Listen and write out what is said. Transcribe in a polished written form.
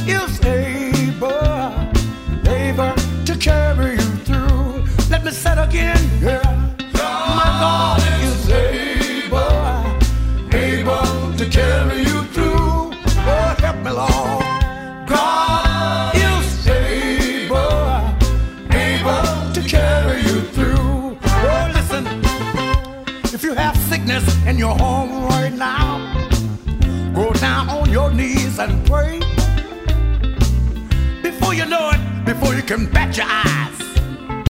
is able to carry you through. Let me say it again, yeah. My God is able to carry you through. Oh, help me, Lord. God is able to carry you through. Oh, listen, if you have sickness in your home right now, go down on your knees and pray. Before you know it, before you can bat your eyes,